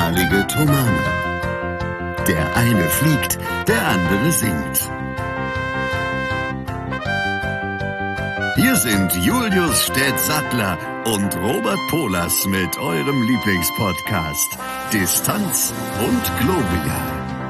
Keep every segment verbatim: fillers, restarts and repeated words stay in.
einmalige Tomane. Der eine fliegt, der andere singt. Hier sind Julius Städtsattler und Robert Polas mit eurem Lieblingspodcast Distanz und Globia.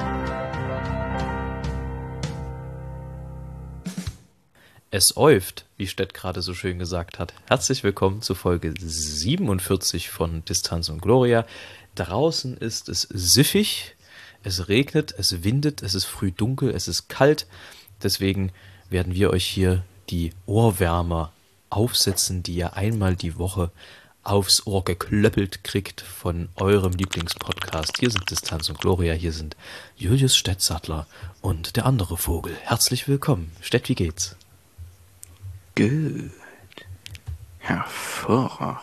Es äuft, wie Stett gerade so schön gesagt hat. Herzlich willkommen zu Folge siebenundvierzig von Distanz und Gloria. Draußen ist es siffig, es regnet, es windet, es ist früh dunkel, es ist kalt. Deswegen werden wir euch hier die Ohrwärmer aufsetzen, die ihr einmal die Woche aufs Ohr geklöppelt kriegt von eurem Lieblingspodcast. Hier sind Distanz und Gloria, hier sind Julius Städtsattler und der andere Vogel. Herzlich willkommen. Stett, wie geht's? Gut. Hervorragend.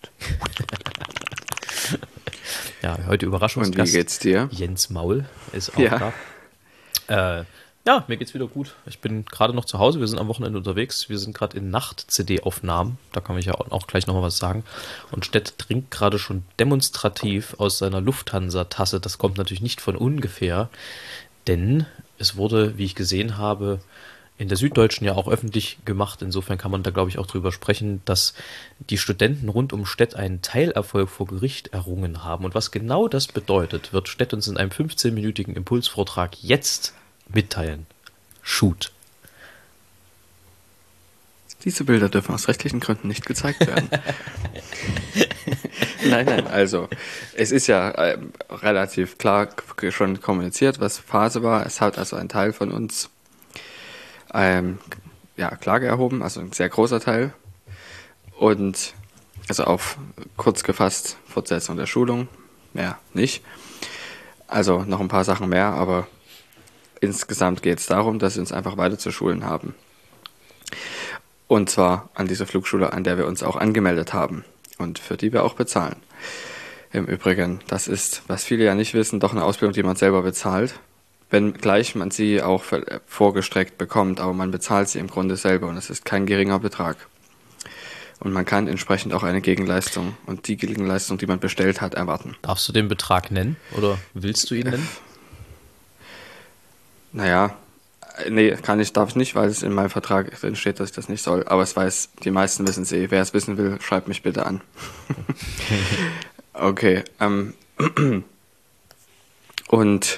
Ja, heute Überraschungsgast. Und wie geht's dir? Jens Maul ist auch Ja. da. Äh, ja, mir geht's wieder gut. Ich bin gerade noch zu Hause, wir sind am Wochenende unterwegs. Wir sind gerade in Nacht-C D-Aufnahmen. Da kann ich ja auch gleich nochmal was sagen. Und Stett trinkt gerade schon demonstrativ aus seiner Lufthansa-Tasse. Das kommt natürlich nicht von ungefähr, denn es wurde, wie ich gesehen habe, in der Süddeutschen ja auch öffentlich gemacht. Insofern kann man da, glaube ich, auch drüber sprechen, dass die Studenten rund um Stett einen Teilerfolg vor Gericht errungen haben. Und was genau das bedeutet, wird Stett uns in einem fünfzehnminütigen Impulsvortrag jetzt mitteilen. Shoot. Diese Bilder dürfen aus rechtlichen Gründen nicht gezeigt werden. Nein, nein, also es ist ja äh, relativ klar schon kommuniziert, was Phase war. Es hat also ein Teil von uns ähm, ja, Klage erhoben, also ein sehr großer Teil. Und also auf kurz gefasst Fortsetzung der Schulung, mehr nicht. Also noch ein paar Sachen mehr, aber insgesamt geht es darum, dass wir uns einfach weiter zu schulen haben. Und zwar an dieser Flugschule, an der wir uns auch angemeldet haben und für die wir auch bezahlen. Im Übrigen, das ist, was viele ja nicht wissen, doch eine Ausbildung, die man selber bezahlt. Wenngleich man sie auch vorgestreckt bekommt, aber man bezahlt sie im Grunde selber und es ist kein geringer Betrag. Und man kann entsprechend auch eine Gegenleistung und die Gegenleistung, die man bestellt hat, erwarten. Darfst du den Betrag nennen oder willst du ihn nennen? Naja, nee, kann ich, darf ich nicht, weil es in meinem Vertrag drin steht, dass ich das nicht soll. Aber es weiß, die meisten wissen es eh. Wer es wissen will, schreibt mich bitte an. Okay. Ähm, und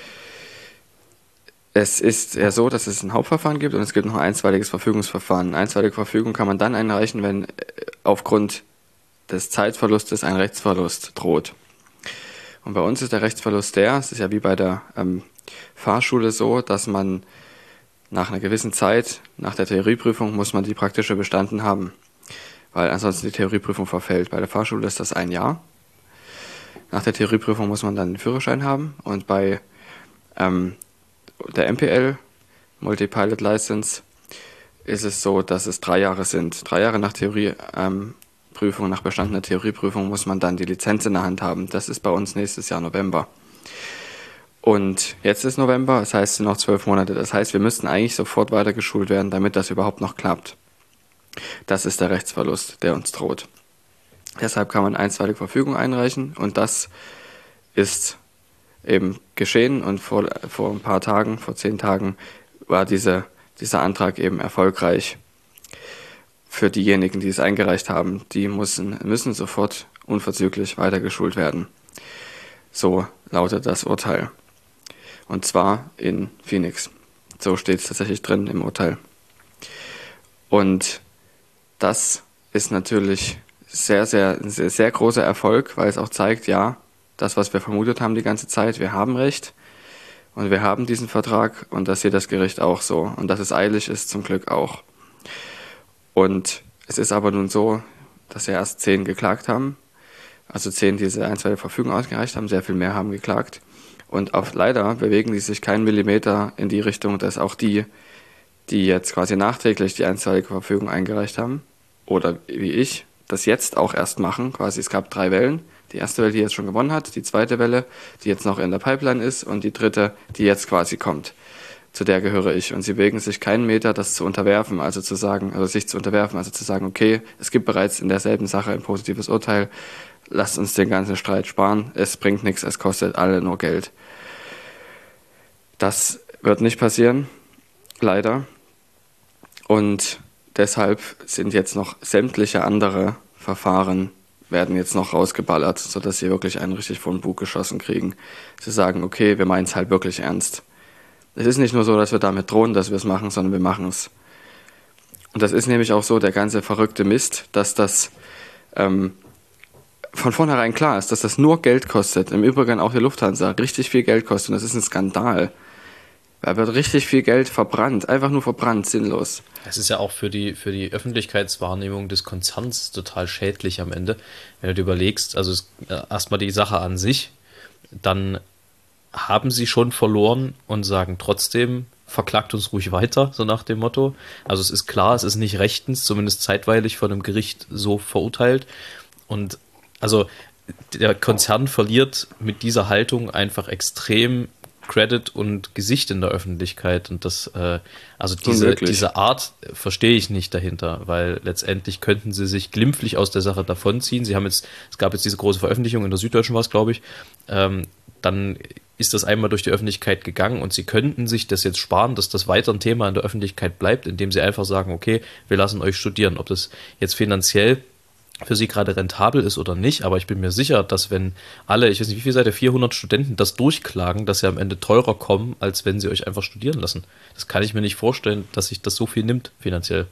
es ist ja so, dass es ein Hauptverfahren gibt und es gibt noch ein einstweiliges Verfügungsverfahren. Eine einstweilige Verfügung kann man dann einreichen, wenn aufgrund des Zeitverlustes ein Rechtsverlust droht. Und bei uns ist der Rechtsverlust der, es ist ja wie bei der ähm, Fahrschule so, dass man nach einer gewissen Zeit, nach der Theorieprüfung, muss man die praktische bestanden haben, weil ansonsten die Theorieprüfung verfällt. Bei der Fahrschule ist das ein Jahr. Nach der Theorieprüfung muss man dann den Führerschein haben und bei ähm, der M P L, Multi-Pilot License, ist es so, dass es drei Jahre sind. Drei Jahre nach Theorieprüfung, ähm, nach bestandener Theorieprüfung muss man dann die Lizenz in der Hand haben. Das ist bei uns nächstes Jahr November. Und jetzt ist November, das heißt, es sind noch zwölf Monate. Das heißt, wir müssten eigentlich sofort weitergeschult werden, damit das überhaupt noch klappt. Das ist der Rechtsverlust, der uns droht. Deshalb kann man einstweilige Verfügung einreichen und das ist eben geschehen und vor, vor ein paar Tagen, vor zehn Tagen, war diese, dieser Antrag eben erfolgreich. Für diejenigen, die es eingereicht haben, die müssen, müssen sofort unverzüglich weitergeschult werden. So lautet das Urteil. Und zwar in Phoenix. So steht es tatsächlich drin im Urteil. Und das ist natürlich sehr, sehr, sehr, sehr großer Erfolg, weil es auch zeigt, ja, das, was wir vermutet haben die ganze Zeit, wir haben Recht und wir haben diesen Vertrag und das sieht das Gericht auch so. Und dass es eilig ist, zum Glück auch. Und es ist aber nun so, dass ja erst zehn geklagt haben, also zehn diese einstweilige Verfügung ausgereicht haben, sehr viel mehr haben geklagt. Und auch leider bewegen die sich keinen Millimeter in die Richtung, dass auch die, die jetzt quasi nachträglich die einstweilige Verfügung eingereicht haben, oder wie ich, das jetzt auch erst machen. Quasi es gab drei Wellen. Die erste Welle, die jetzt schon gewonnen hat, die zweite Welle, die jetzt noch in der Pipeline ist und die dritte, die jetzt quasi kommt. Zu der gehöre ich. Und sie bewegen sich keinen Meter, das zu unterwerfen, also zu sagen, also sich zu unterwerfen, also zu sagen, okay, es gibt bereits in derselben Sache ein positives Urteil, lasst uns den ganzen Streit sparen, es bringt nichts, es kostet alle nur Geld. Das wird nicht passieren, leider. Und deshalb sind jetzt noch sämtliche andere Verfahren, werden jetzt noch rausgeballert, sodass sie wirklich einen richtig vor den Bug geschossen kriegen. Sie sagen, okay, wir meinen es halt wirklich ernst. Es ist nicht nur so, dass wir damit drohen, dass wir es machen, sondern wir machen es. Und das ist nämlich auch so der ganze verrückte Mist, dass das ähm, von vornherein klar ist, dass das nur Geld kostet. Im Übrigen auch die Lufthansa richtig viel Geld kostet. Und das ist ein Skandal. Da wird richtig viel Geld verbrannt, einfach nur verbrannt, sinnlos. Es ist ja auch für die, für die Öffentlichkeitswahrnehmung des Konzerns total schädlich am Ende. Wenn du dir überlegst, also es, äh, erstmal die Sache an sich, dann haben sie schon verloren und sagen trotzdem, verklagt uns ruhig weiter, so nach dem Motto. Also es ist klar, es ist nicht rechtens, zumindest zeitweilig von einem Gericht so verurteilt. Und also der Konzern verliert mit dieser Haltung einfach extrem Credit und Gesicht in der Öffentlichkeit. Und das, äh, also diese, diese Art verstehe ich nicht dahinter, weil letztendlich könnten sie sich glimpflich aus der Sache davonziehen. Sie haben jetzt, es gab jetzt diese große Veröffentlichung, in der Süddeutschen war es, glaube ich, ähm, dann ist das einmal durch die Öffentlichkeit gegangen und sie könnten sich das jetzt sparen, dass das weiter ein Thema in der Öffentlichkeit bleibt, indem sie einfach sagen, okay, wir lassen euch studieren. Ob das jetzt finanziell für sie gerade rentabel ist oder nicht, aber ich bin mir sicher, dass wenn alle, ich weiß nicht, wie viel seid ihr, vierhundert Studenten das durchklagen, dass sie am Ende teurer kommen, als wenn sie euch einfach studieren lassen. Das kann ich mir nicht vorstellen, dass sich das so viel nimmt, finanziell.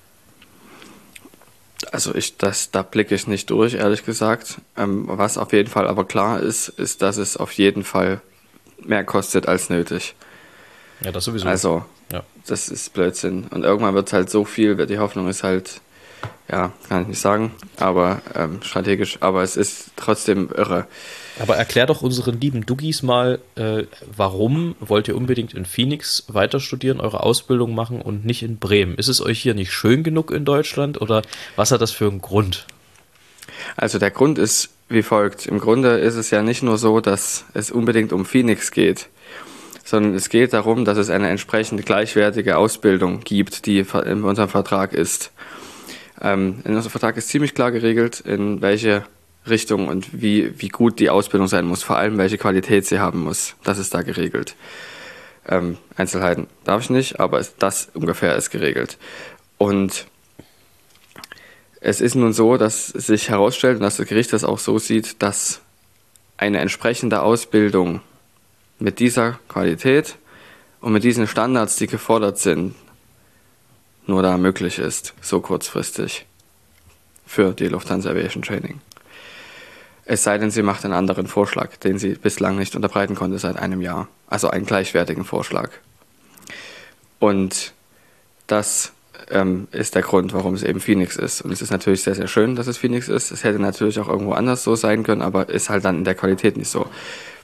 Also ich, das, da blicke ich nicht durch, ehrlich gesagt. Ähm, was auf jeden Fall aber klar ist, ist, dass es auf jeden Fall mehr kostet als nötig. Ja, das sowieso. Also, ja. Das ist Blödsinn. Und irgendwann wird es halt so viel, die Hoffnung ist halt, ja, kann ich nicht sagen, aber ähm, strategisch, aber es ist trotzdem irre. Aber erklär doch unseren lieben Duggis mal, äh, warum wollt ihr unbedingt in Phoenix weiter studieren, eure Ausbildung machen und nicht in Bremen? Ist es euch hier nicht schön genug in Deutschland oder was hat das für einen Grund? Also der Grund ist wie folgt. Im Grunde ist es ja nicht nur so, dass es unbedingt um Phoenix geht, sondern es geht darum, dass es eine entsprechend gleichwertige Ausbildung gibt, die in unserem Vertrag ist. Ähm, in unserem Vertrag ist ziemlich klar geregelt, in welche Richtung und wie, wie gut die Ausbildung sein muss, vor allem welche Qualität sie haben muss. Das ist da geregelt. Ähm, Einzelheiten darf ich nicht, aber es, das ungefähr ist geregelt. Und es ist nun so, dass sich herausstellt und dass das Gericht das auch so sieht, dass eine entsprechende Ausbildung mit dieser Qualität und mit diesen Standards, die gefordert sind, nur da möglich ist, so kurzfristig für die Lufthansa Aviation Training. Es sei denn, sie macht einen anderen Vorschlag, den sie bislang nicht unterbreiten konnte seit einem Jahr. Also einen gleichwertigen Vorschlag. Und das ähm, ist der Grund, warum es eben Phoenix ist. Und es ist natürlich sehr, sehr schön, dass es Phoenix ist. Es hätte natürlich auch irgendwo anders so sein können, aber ist halt dann in der Qualität nicht so.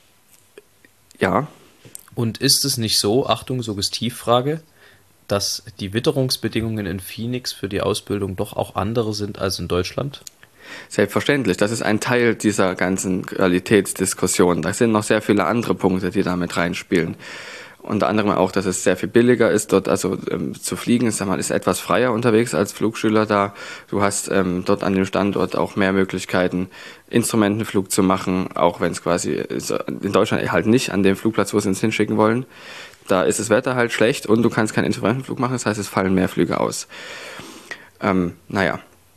Ja. Und ist es nicht so, Achtung, Suggestivfrage, dass die Witterungsbedingungen in Phoenix für die Ausbildung doch auch andere sind als in Deutschland? Selbstverständlich, das ist ein Teil dieser ganzen Qualitätsdiskussion. Da sind noch sehr viele andere Punkte, die da mit reinspielen. Unter anderem auch, dass es sehr viel billiger ist, dort also ähm, zu fliegen. Sag mal, ist etwas freier unterwegs als Flugschüler da. Du hast ähm, dort an dem Standort auch mehr Möglichkeiten, Instrumentenflug zu machen, auch wenn es quasi in Deutschland halt nicht an dem Flugplatz, wo sie uns hinschicken wollen. Da ist das Wetter halt schlecht und du kannst keinen Instrumentenflug machen, das heißt, es fallen mehr Flüge aus. Ähm, naja.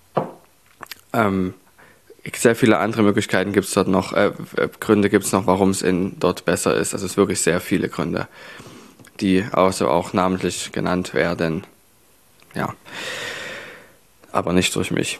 Ähm, sehr viele andere Möglichkeiten gibt es dort noch, äh, Gründe gibt es noch, warum es in dort besser ist. Also es ist wirklich sehr viele Gründe, die also auch namentlich genannt werden. Ja, aber nicht durch mich.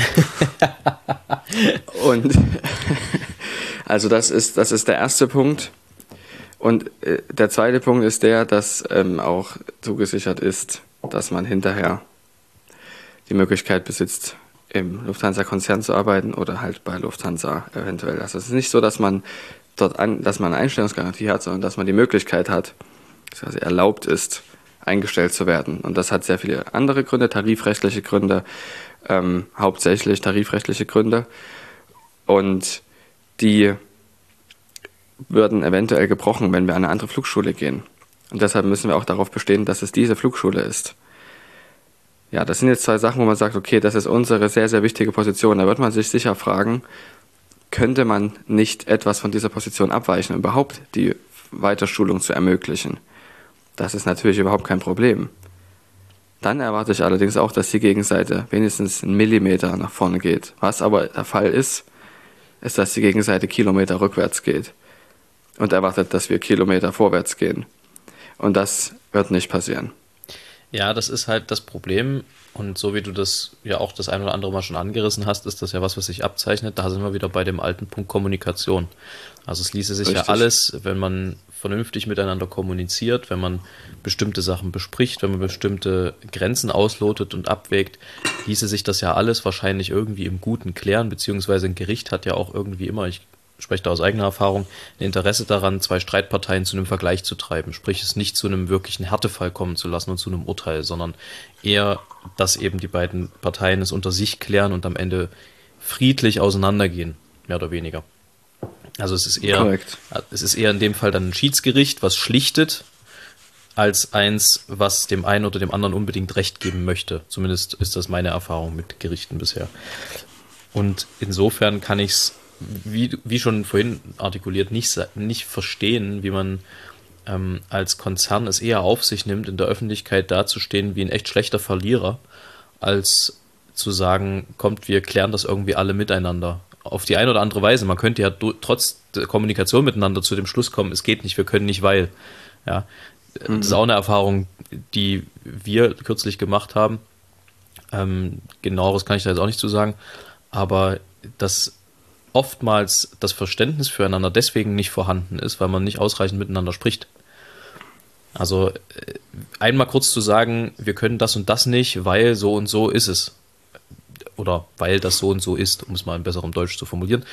Und also das ist, das ist der erste Punkt. Und äh, der zweite Punkt ist der, dass ähm, auch zugesichert ist, dass man hinterher die Möglichkeit besitzt, im Lufthansa-Konzern zu arbeiten oder halt bei Lufthansa eventuell. Also es ist nicht so, dass man dort an, dass man eine Einstellungsgarantie hat, sondern dass man die Möglichkeit hat, dass quasi erlaubt ist, eingestellt zu werden. Und das hat sehr viele andere Gründe, tarifrechtliche Gründe, ähm, hauptsächlich tarifrechtliche Gründe. Und die würden eventuell gebrochen, wenn wir an eine andere Flugschule gehen. Und deshalb müssen wir auch darauf bestehen, dass es diese Flugschule ist. Ja, das sind jetzt zwei Sachen, wo man sagt, okay, das ist unsere sehr, sehr wichtige Position. Da wird man sich sicher fragen, könnte man nicht etwas von dieser Position abweichen, um überhaupt die Weiterschulung zu ermöglichen. Das ist natürlich überhaupt kein Problem. Dann erwarte ich allerdings auch, dass die Gegenseite wenigstens einen Millimeter nach vorne geht. Was aber der Fall ist, ist, dass die Gegenseite Kilometer rückwärts geht und erwartet, dass wir Kilometer vorwärts gehen. Und das wird nicht passieren. Ja, das ist halt das Problem. Und so wie du das ja auch das ein oder andere Mal schon angerissen hast, ist das ja was, was sich abzeichnet. Da sind wir wieder bei dem alten Punkt Kommunikation. Also es ließe sich Richtig. ja alles, wenn man vernünftig miteinander kommuniziert, wenn man bestimmte Sachen bespricht, wenn man bestimmte Grenzen auslotet und abwägt, ließe sich das ja alles wahrscheinlich irgendwie im Guten klären, beziehungsweise ein Gericht hat ja auch irgendwie immer, ich spreche da aus eigener Erfahrung, ein Interesse daran, zwei Streitparteien zu einem Vergleich zu treiben, sprich es nicht zu einem wirklichen Härtefall kommen zu lassen und zu einem Urteil, sondern eher, dass eben die beiden Parteien es unter sich klären und am Ende friedlich auseinandergehen, mehr oder weniger. Also es ist eher, Korrekt. es ist eher in dem Fall dann ein Schiedsgericht, was schlichtet, als eins, was dem einen oder dem anderen unbedingt Recht geben möchte. Zumindest ist das meine Erfahrung mit Gerichten bisher. Und insofern kann ich es, wie, wie schon vorhin artikuliert, nicht, nicht verstehen, wie man ähm, als Konzern es eher auf sich nimmt, in der Öffentlichkeit dazustehen wie ein echt schlechter Verlierer, als zu sagen, kommt, wir klären das irgendwie alle miteinander. Auf die eine oder andere Weise. Man könnte ja do, trotz der Kommunikation miteinander zu dem Schluss kommen, es geht nicht, wir können nicht, weil. Ja, mhm. Das ist auch eine Erfahrung, die wir kürzlich gemacht haben. Ähm, genaueres kann ich da jetzt auch nicht zu sagen. Aber dass oftmals das Verständnis füreinander deswegen nicht vorhanden ist, weil man nicht ausreichend miteinander spricht. Also einmal kurz zu sagen, wir können das und das nicht, weil so und so ist es. Oder weil das so und so ist, um es mal in besserem Deutsch zu formulieren.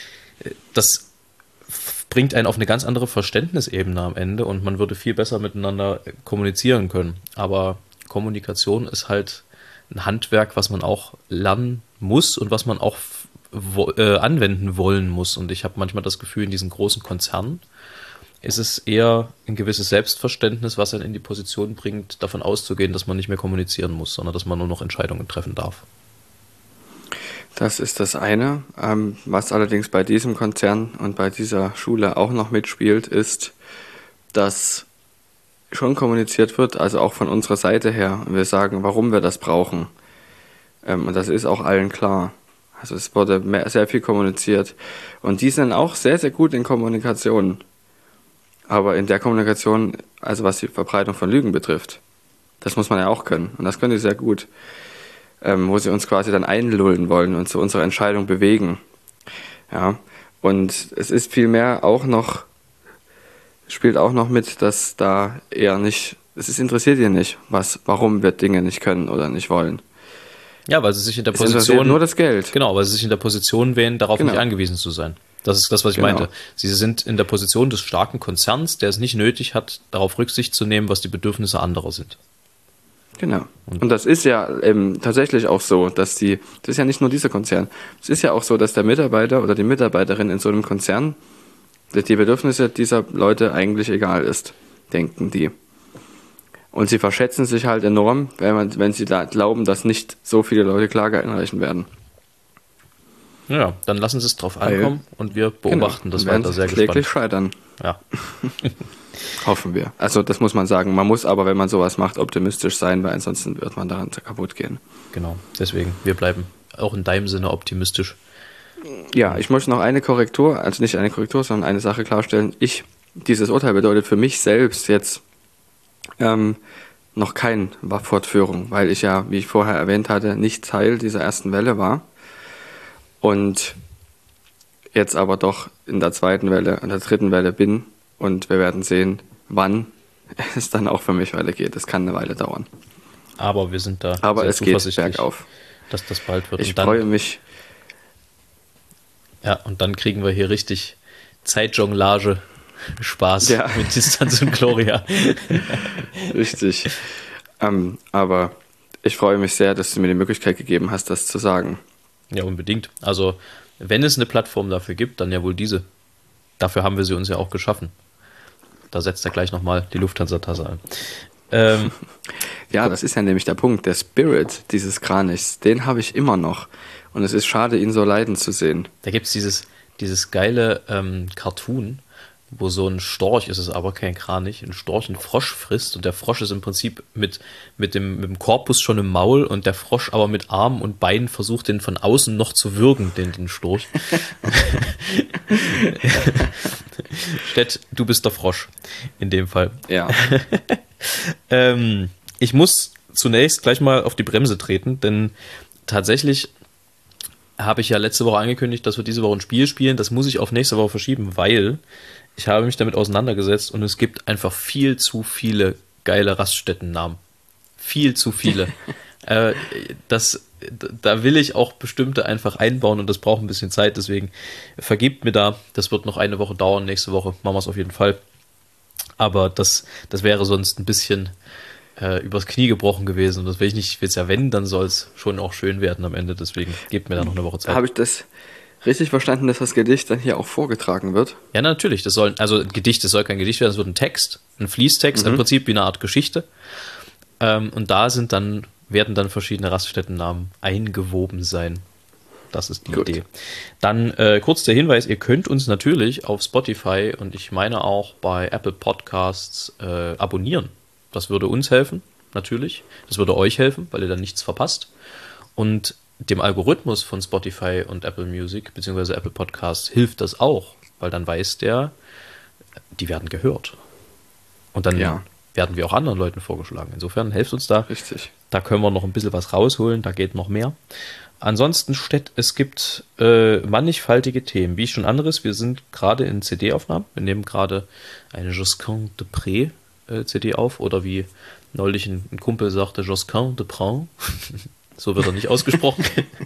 Das bringt einen auf eine ganz andere Verständnisebene am Ende und man würde viel besser miteinander kommunizieren können. Aber Kommunikation ist halt ein Handwerk, was man auch lernen muss und was man auch wo, äh, anwenden wollen muss. Und ich habe manchmal das Gefühl, in diesen großen Konzernen ist es eher ein gewisses Selbstverständnis, was einen in die Position bringt, davon auszugehen, dass man nicht mehr kommunizieren muss, sondern dass man nur noch Entscheidungen treffen darf. Das ist das eine. Ähm, was allerdings bei diesem Konzern und bei dieser Schule auch noch mitspielt, ist, dass schon kommuniziert wird, also auch von unserer Seite her. Wir sagen, warum wir das brauchen. Ähm, und das ist auch allen klar. Also es wurde mehr, sehr viel kommuniziert. Und die sind auch sehr, sehr gut in Kommunikation. Aber in der Kommunikation, also was die Verbreitung von Lügen betrifft, das muss man ja auch können. Und das können die sehr gut. Ähm, wo sie uns quasi dann einlullen wollen und zu unserer Entscheidung bewegen. Ja, und es ist vielmehr auch noch, spielt auch noch mit, dass da eher nicht, es ist interessiert ihr nicht, was, warum wir Dinge nicht können oder nicht wollen. Ja, weil sie sich in der Es interessiert Position, nur das Geld. Genau, weil sie sich in der Position wählen, darauf Genau. nicht angewiesen zu sein. Das ist das, was ich Genau. meinte. Sie sind in der Position des starken Konzerns, der es nicht nötig hat, darauf Rücksicht zu nehmen, was die Bedürfnisse anderer sind. Genau. Und das ist ja ähm, tatsächlich auch so, dass die, das ist ja nicht nur dieser Konzern, es ist ja auch so, dass der Mitarbeiter oder die Mitarbeiterin in so einem Konzern, dass die Bedürfnisse dieser Leute eigentlich egal ist, denken die. Und sie verschätzen sich halt enorm, wenn, man, wenn sie da glauben, dass nicht so viele Leute Klage einreichen werden. Ja, dann lassen Sie es drauf ankommen und wir beobachten genau. das Und werden weiter sehr kläglich gespannt. scheitern. Ja. Hoffen wir. Also das muss man sagen. Man muss aber, wenn man sowas macht, optimistisch sein, weil ansonsten wird man daran kaputt gehen. Genau, deswegen, wir bleiben auch in deinem Sinne optimistisch. Ja, ich möchte noch eine Korrektur, also nicht eine Korrektur, sondern eine Sache klarstellen. Ich, dieses Urteil bedeutet für mich selbst jetzt ähm, noch keine W A F-Fortführung, weil ich ja, wie ich vorher erwähnt hatte, nicht Teil dieser ersten Welle war. Und jetzt aber doch in der zweiten Welle, in der dritten Welle bin. Und wir werden sehen, wann es dann auch für mich weitergeht. Es kann eine Weile dauern. Aber wir sind da Aber sehr es geht zuversichtlich, bergauf. dass das bald wird. Ich und dann, freue mich. Ja, und dann kriegen wir hier richtig Zeitjonglage, Spaß Ja. mit Distanz und Gloria. Richtig. ähm, aber ich freue mich sehr, dass du mir die Möglichkeit gegeben hast, das zu sagen. Ja, unbedingt. Also, wenn es eine Plattform dafür gibt, dann ja wohl diese. Dafür haben wir sie uns ja auch geschaffen. Da setzt er gleich nochmal die Lufthansa-Tasse an. Ähm, Ja, das ist ja nämlich der Punkt. Der Spirit dieses Kranichs, den habe ich immer noch. Und es ist schade, ihn so leiden zu sehen. da gibt es dieses dieses geile ähm, Cartoon, wo so ein Storch, ist es aber kein Kranich, ein Storch einen Frosch frisst und der Frosch ist im Prinzip mit, mit, dem, mit dem Korpus schon im Maul und der Frosch aber mit Armen und Beinen versucht, den von außen noch zu würgen, den, den Storch. Stett, du bist der Frosch in dem Fall. Ja. ähm, ich muss zunächst gleich mal auf die Bremse treten, denn tatsächlich habe ich ja letzte Woche angekündigt, dass wir diese Woche ein Spiel spielen. Das muss ich auf nächste Woche verschieben, weil ich habe mich damit auseinandergesetzt und es gibt einfach viel zu viele geile Raststättennamen. Viel zu viele. äh, das, da will ich auch bestimmte einfach einbauen und das braucht ein bisschen Zeit. Deswegen vergebt mir da. Das wird noch eine Woche dauern. Nächste Woche machen wir es auf jeden Fall. Aber das, das wäre sonst ein bisschen äh, übers Knie gebrochen gewesen. Und das will ich nicht. Ich will es ja, wenn, dann soll es schon auch schön werden am Ende. Deswegen gebt mir da noch eine Woche Zeit. Habe ich das richtig verstanden, dass das Gedicht dann hier auch vorgetragen wird? Ja, natürlich. Das soll, also ein Gedicht, das soll kein Gedicht werden, es wird ein Text, ein Fließtext, Mhm. im Prinzip wie eine Art Geschichte. Ähm, und da sind dann, werden dann verschiedene Raststättennamen eingewoben sein. Das ist die Gut. Idee. Dann äh, kurz der Hinweis, ihr könnt uns natürlich auf Spotify und ich meine auch bei Apple Podcasts äh, abonnieren. Das würde uns helfen, natürlich. Das würde euch helfen, weil ihr dann nichts verpasst. Und dem Algorithmus von Spotify und Apple Music bzw. Apple Podcasts hilft das auch, weil dann weiß der, die werden gehört. Und dann Ja. werden wir auch anderen Leuten vorgeschlagen. Insofern helft uns da. Richtig. Da können wir noch ein bisschen was rausholen, da geht noch mehr. Ansonsten steht, es gibt äh, mannigfaltige Themen. Wie ich schon anderes, wir sind gerade in C D-Aufnahmen. Wir nehmen gerade eine Josquin de Pré äh, C D auf oder wie neulich ein, ein Kumpel sagte, Josquin de Prin. So wird er nicht ausgesprochen.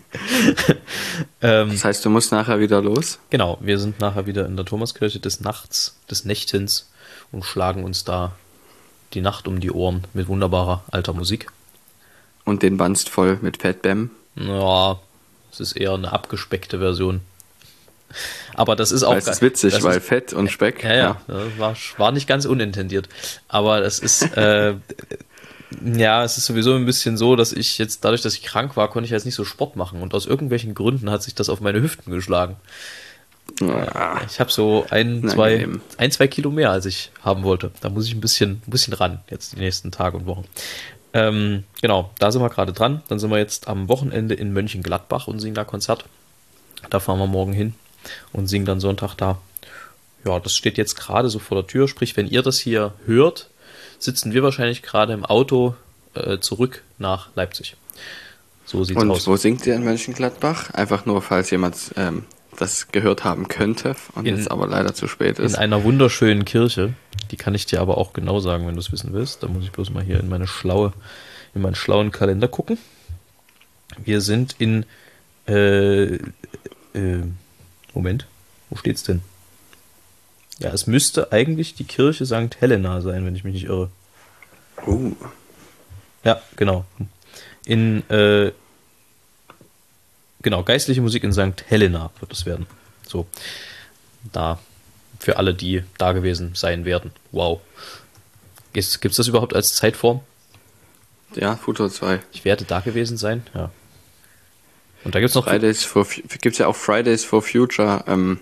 ähm, Das heißt, du musst nachher wieder los? genau, wir sind nachher wieder in der Thomaskirche des Nachts, des Nächtens und schlagen uns da die Nacht um die Ohren mit wunderbarer alter Musik. Und den Banst voll mit Fatbam? Ja, es ist eher eine abgespeckte Version. Aber das ist auch Das ist witzig, das weil ist, Fett und Speck. ja, ja, das war, war nicht ganz unintendiert. Aber das ist, äh, ja, es ist sowieso ein bisschen so, dass ich jetzt, dadurch, dass ich krank war, konnte ich jetzt nicht so Sport machen. Und aus irgendwelchen Gründen hat sich das auf meine Hüften geschlagen. Ja. Ich habe so ein, zwei, Unangenehm. ein, zwei Kilo mehr, als ich haben wollte. Da muss ich ein bisschen, ein bisschen ran, jetzt die nächsten Tage und Wochen. Ähm, genau, da sind wir gerade dran. Dann sind wir jetzt am Wochenende in Mönchengladbach und singen da Konzert. Da fahren wir morgen hin und singen dann Sonntag da. Ja, das steht jetzt gerade so vor der Tür. Sprich, wenn ihr das hier hört, sitzen wir wahrscheinlich gerade im Auto äh, zurück nach Leipzig. So sieht's Und aus. wo singt ihr in Mönchengladbach? Einfach nur, falls jemand ähm, das gehört haben könnte und In- jetzt aber leider zu spät In ist. einer wunderschönen Kirche. Die kann ich dir aber auch genau sagen, wenn du es wissen willst. Da muss ich bloß mal hier in meine schlaue, in meinen schlauen Kalender gucken. Wir sind in äh, äh, Moment, wo steht's denn? Ja, es müsste eigentlich die Kirche Sankt Helena sein, wenn ich mich nicht irre. Uh, Ja, genau. In äh, genau, geistliche Musik in Sankt Helena wird es werden. So. Da. Für alle, die da gewesen sein werden. Wow. Gibt es das überhaupt als Zeitform? ja, Futur zwei. Ich werde da gewesen sein? Ja. Und da gibt es noch. Fridays for gibt's ja auch Fridays for Future ähm,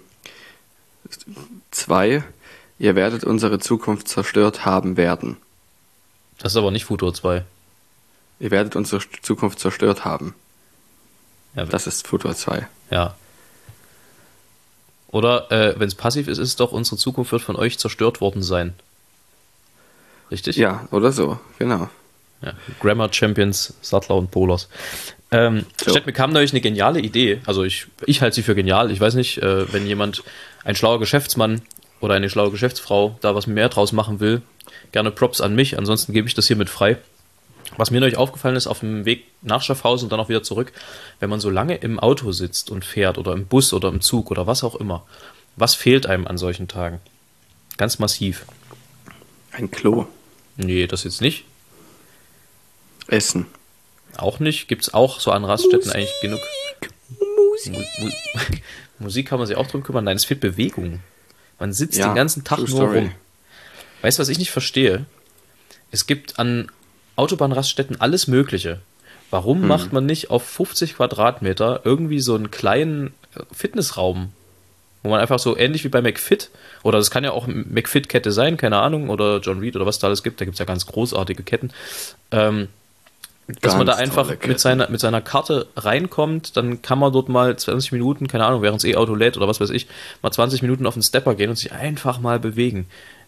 zwei. Ihr werdet unsere Zukunft zerstört haben werden. Das ist aber nicht Futur zwei. Ihr werdet unsere Zukunft zerstört haben. Ja, Das ist Futur zwei. ja. Oder, äh, wenn es passiv ist, ist es doch, unsere Zukunft wird von euch zerstört worden sein. Richtig? Ja, oder so, genau. Ja, Grammar Champions, Sattler und Polers. Ähm, So. Stett, mir kam neulich eine geniale Idee. Also ich, ich halte sie für genial. Ich weiß nicht, äh, wenn jemand, ein schlauer Geschäftsmann oder eine schlaue Geschäftsfrau da was mehr draus machen will, gerne Props an mich. Ansonsten gebe ich das hiermit frei. Was mir neulich aufgefallen ist, auf dem Weg nach Schaffhausen und dann auch wieder zurück, wenn man so lange im Auto sitzt und fährt oder im Bus oder im Zug oder was auch immer, was fehlt einem an solchen Tagen? Ganz massiv. Ein Klo. Nee, das jetzt nicht. Essen. Auch nicht. Gibt es auch so an Raststätten eigentlich genug. Musik. Mu Mu Musik kann man sich auch drum kümmern. Nein, es fehlt Bewegung. Man sitzt Ja, den ganzen Tag true nur story. rum. Weißt du, was ich nicht verstehe? Es gibt an Autobahnraststätten alles Mögliche. Warum Hm. macht man nicht auf fünfzig Quadratmeter irgendwie so einen kleinen Fitnessraum Wo man einfach so ähnlich wie bei McFit, oder das kann ja auch eine McFit-Kette sein, keine Ahnung, oder John Reed oder was da alles gibt, da gibt es ja ganz großartige Ketten, ähm, dass Ganz man da einfach tolle Ketten. mit seiner, mit seiner Karte reinkommt, dann kann man dort mal zwanzig Minuten, keine Ahnung, während das E-Auto lädt oder was weiß ich, mal zwanzig Minuten auf den Stepper gehen und sich einfach mal bewegen.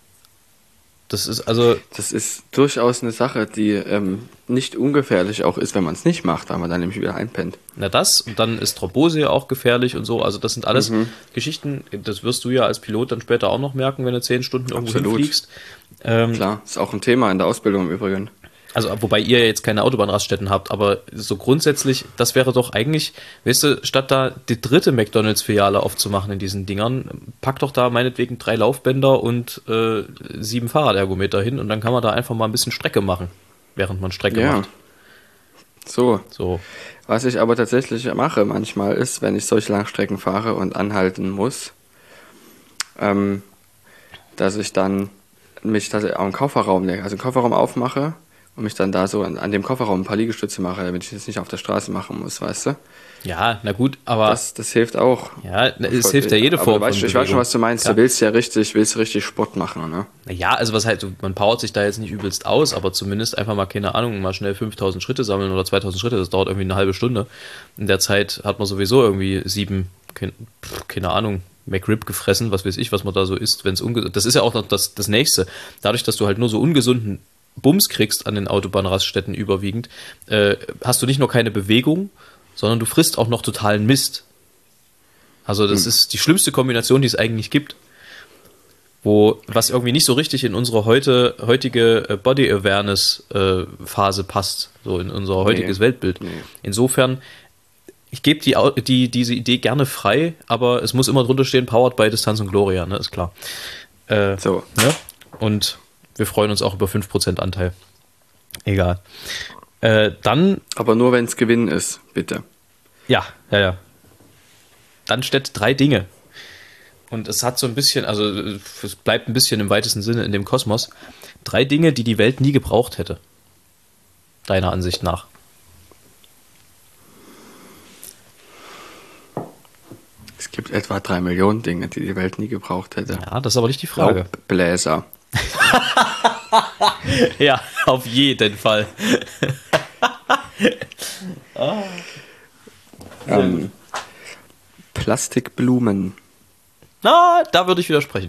Das ist also, Das ist durchaus eine Sache, die ähm, nicht ungefährlich auch ist, wenn man es nicht macht, weil man dann nämlich wieder einpennt. na das, und dann ist Thrombose ja auch gefährlich und so, also das sind alles Geschichten, das wirst du ja als Pilot dann später auch noch merken, wenn du zehn Stunden irgendwo Absolut. hinfliegst. Ähm, Klar, ist auch ein Thema in der Ausbildung im Übrigen. Also, wobei ihr ja jetzt keine Autobahnraststätten habt, aber so grundsätzlich, das wäre doch eigentlich, weißt du, statt da die dritte McDonalds-Filiale aufzumachen in diesen Dingern, pack doch da meinetwegen drei Laufbänder und äh, sieben Fahrradergometer hin und dann kann man da einfach mal ein bisschen Strecke machen, während man Strecke Ja. macht. So, So. was ich aber tatsächlich mache manchmal ist, wenn ich solche Langstrecken fahre und anhalten muss, ähm, dass ich dann mich tatsächlich auch im Kofferraum lege, also den Kofferraum aufmache und mich dann da so an, an dem Kofferraum ein paar Liegestütze mache, damit ich das nicht auf der Straße machen muss, weißt du? Ja, na gut, aber Das, das hilft auch. ja, na, es hilft ja jede Aber Form du weißt, von ich weiß schon, Bewegung. was du meinst. Ja. Du willst ja richtig, willst richtig Sport machen, ne? Ja, also was halt, man powert sich da jetzt nicht übelst aus, aber zumindest einfach mal, keine Ahnung, mal schnell fünftausend Schritte sammeln oder zweitausend Schritte, das dauert irgendwie eine halbe Stunde. In der Zeit hat man sowieso irgendwie sieben, keine, keine Ahnung, McRib gefressen, was weiß ich, was man da so isst, wenn es ungesund. Das ist ja auch noch das, das Nächste. Dadurch, dass du halt nur so ungesunden Bums kriegst an den Autobahnraststätten überwiegend, äh, hast du nicht nur keine Bewegung, sondern du frisst auch noch totalen Mist. Also das ist die schlimmste Kombination, die es eigentlich gibt. Wo, was irgendwie nicht so richtig in unsere heute, heutige äh, Body-Awareness-Phase passt, so in unser heutiges Nee. Weltbild. Nee. Insofern, ich gebe die, Au- die, diese Idee gerne frei, aber es muss immer drunter stehen, powered by Distanz und Gloria, ne, ist klar. Äh, So. ne? Und wir freuen uns auch über fünf Prozent Anteil. Egal. Äh, dann, Aber nur wenn es Gewinn ist, bitte. ja, ja, ja. Dann steht drei Dinge. Und es hat so ein bisschen, also es bleibt ein bisschen im weitesten Sinne in dem Kosmos. Drei Dinge, die die Welt nie gebraucht hätte. Deiner Ansicht nach. Es gibt etwa drei Millionen Dinge, die die Welt nie gebraucht hätte. Ja, das ist aber nicht die Frage. Laubbläser. Ja, auf jeden Fall. Ähm, Plastikblumen. Na, da würde ich widersprechen.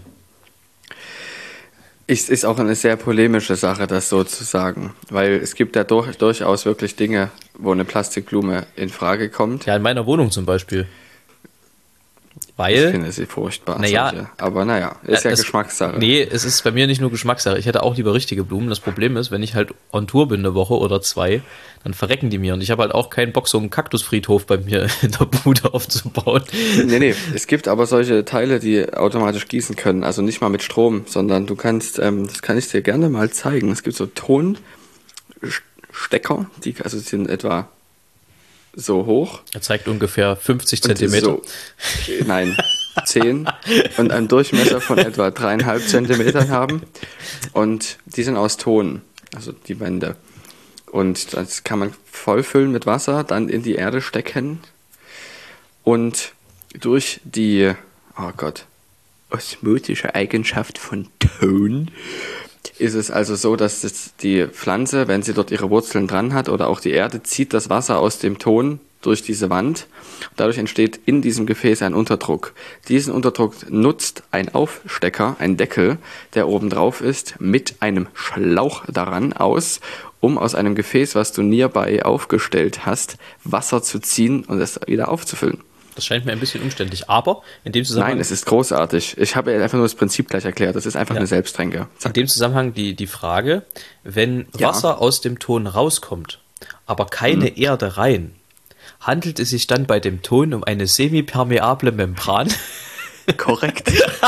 Es ist auch eine sehr polemische Sache, das so zu sagen. Weil es gibt ja durch, durchaus wirklich Dinge, wo eine Plastikblume in Frage kommt. Ja, in meiner Wohnung zum Beispiel. Ich Weil, finde sie furchtbar. Naja. solche. Aber naja, ist ja es- Geschmackssache. Nee, es ist bei mir nicht nur Geschmackssache. Ich hätte auch lieber richtige Blumen. Das Problem ist, wenn ich halt on Tour bin eine Woche oder zwei, dann verrecken die mir. Und ich habe halt auch keinen Bock, so einen Kaktusfriedhof bei mir in der Bude aufzubauen. Nee, nee, es gibt aber solche Teile, die automatisch gießen können. Also nicht mal mit Strom, sondern du kannst, ähm, das kann ich dir gerne mal zeigen. Es gibt so Tonstecker, die also sind etwa so hoch. Er zeigt ungefähr fünfzig Und Zentimeter. So, nein, zehn und einen Durchmesser von etwa dreieinhalb Zentimetern haben. Und die sind aus Ton, also die Wände. Und das kann man vollfüllen mit Wasser, dann in die Erde stecken. Und durch die, oh Gott, osmotische Eigenschaft von Ton ist es also so, dass das die Pflanze, wenn sie dort ihre Wurzeln dran hat oder auch die Erde, zieht das Wasser aus dem Ton durch diese Wand. Dadurch entsteht in diesem Gefäß ein Unterdruck. Diesen Unterdruck nutzt ein Aufstecker, ein Deckel, der oben drauf ist, mit einem Schlauch daran aus, um aus einem Gefäß, was du nearby aufgestellt hast, Wasser zu ziehen und es wieder aufzufüllen. Das scheint mir ein bisschen umständlich. Aber in dem Zusammenhang, Nein, es ist großartig. Ich habe einfach nur das Prinzip gleich erklärt. Das ist einfach Ja. eine Selbsttränke. in Zack. dem Zusammenhang die, die Frage, wenn Ja. Wasser aus dem Ton rauskommt, aber keine Mhm. Erde rein, handelt es sich dann bei dem Ton um eine semipermeable Membran? Korrekt.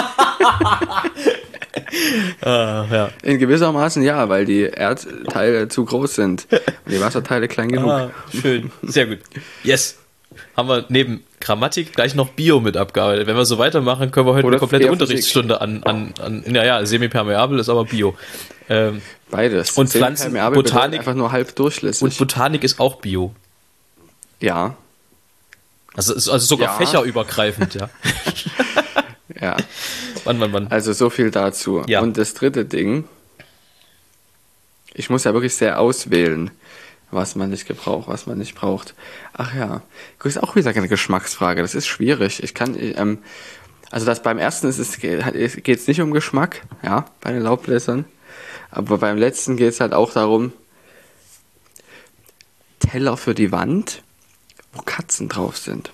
Ah, ja. In gewissermaßen ja, weil die Erdteile zu groß sind und die Wasserteile klein genug. Ah, schön. Sehr gut. Yes. Haben wir neben Grammatik gleich noch Bio mit abgearbeitet. Wenn wir so weitermachen, können wir heute Oder eine komplette eher Unterrichtsstunde an, an, an, naja, semipermeabel ist aber Bio. Ähm, Beides. Und Pflanzen- Semipermeabel bedeutet Botanik- einfach nur halb durchlässig. und Botanik ist auch Bio. ja. Also, ist also sogar Ja. fächerübergreifend, ja. Ja. Mann, Mann, Mann. Also so viel dazu. Ja. Und das dritte Ding, ich muss ja wirklich sehr auswählen, was man nicht gebraucht, was man nicht braucht. Ach ja, das ist auch wieder eine Geschmacksfrage. Das ist schwierig. Ich kann, ähm, also das beim ersten ist es geht es nicht um Geschmack, ja, bei den Laubbläsern. Aber beim letzten geht es halt auch darum, Teller für die Wand, wo Katzen drauf sind.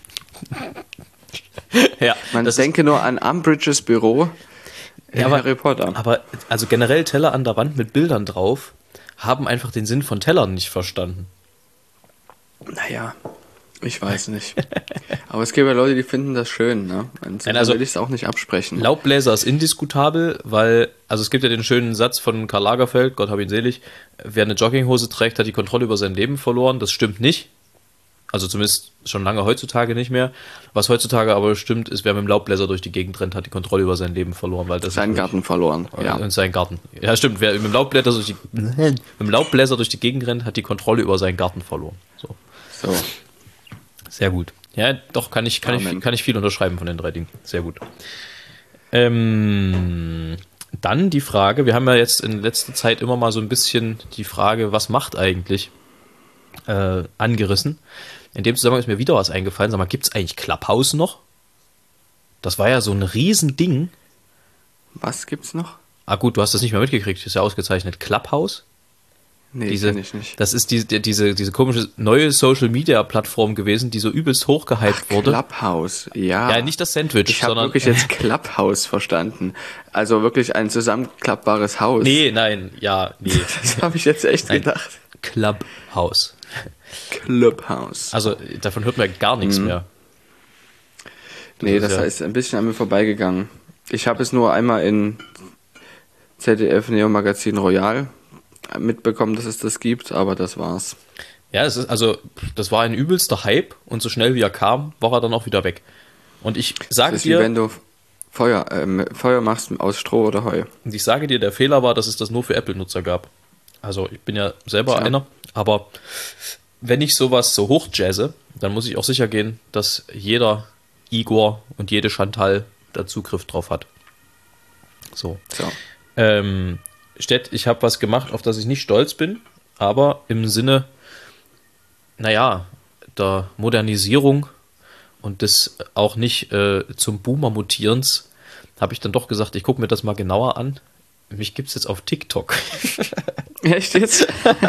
Ja, Man das denke nur an Umbridges Büro in Ja, aber, Harry Potter. aber also generell Teller an der Wand mit Bildern drauf haben einfach den Sinn von Tellern nicht verstanden. Naja, ich weiß nicht. Aber es gibt ja Leute, die finden das schön, ne? Und Nein, also- will ich es auch nicht absprechen. Laubbläser ist indiskutabel, weil, also es gibt ja den schönen Satz von Karl Lagerfeld, Gott hab ihn selig, wer eine Jogginghose trägt, hat die Kontrolle über sein Leben verloren. Das stimmt nicht. Also zumindest schon lange heutzutage nicht mehr. Was heutzutage aber stimmt, ist, wer mit dem Laubbläser durch die Gegend rennt, hat die Kontrolle über sein Leben verloren. Weil das Seinen ist Garten verloren, ja. Und seinen Garten. Ja, stimmt. Wer mit dem Laubbläser durch die, mit dem Laubbläser durch die Gegend rennt, hat die Kontrolle über seinen Garten verloren. So. So, Sehr gut. Ja, doch, kann ich, kann ich, Amen. kann ich viel unterschreiben von den drei Dingen. Sehr gut. Ähm, dann die Frage, wir haben ja jetzt in letzter Zeit immer mal so ein bisschen die Frage, was macht eigentlich, äh, angerissen. In dem Zusammenhang ist mir wieder was eingefallen. Sag mal, gibt es eigentlich Clubhouse noch? Das war ja so ein Riesending. was gibt's noch? Ah gut, du hast das nicht mehr mitgekriegt, ist ja ausgezeichnet. Clubhouse? Nee, Diese, kenn ich nicht. Das ist die, die, diese, diese komische neue Social-Media-Plattform gewesen, die so übelst hochgehypt wurde. Clubhouse, ja. Ja, nicht das Sandwich, Ich habe sondern... wirklich jetzt Clubhouse verstanden. Also wirklich ein zusammenklappbares Haus. Nee, nein, ja, nee. Das habe ich jetzt echt Nein. gedacht. Clubhouse. Clubhouse. Also davon hört man gar nichts Mhm. mehr. Nee, ist das ja- ist ein bisschen an mir vorbeigegangen. Ich habe es nur einmal in Z D F Neo Magazin Royal mitbekommen, dass es das gibt, aber das war's. Ja, es ist, also, das war ein übelster Hype und so schnell wie er kam, war er dann auch wieder weg. Und ich Das sage ist wie dir, wenn du Feuer, ähm, Feuer machst aus Stroh oder Heu. und ich sage dir, der Fehler war, dass es das nur für Apple-Nutzer gab. Also ich bin ja selber Tja. einer, aber wenn ich sowas so hochjazze, dann muss ich auch sicher gehen, dass jeder Igor und jede Chantal da Zugriff drauf hat. So. So. Ähm, Stett, ich habe was gemacht, auf das ich nicht stolz bin, aber im Sinne, naja, der Modernisierung und des auch nicht äh, zum Boomer-Mutierens, habe ich dann doch gesagt, ich gucke mir das mal genauer an. Mich gibt es jetzt auf TikTok. Echt jetzt?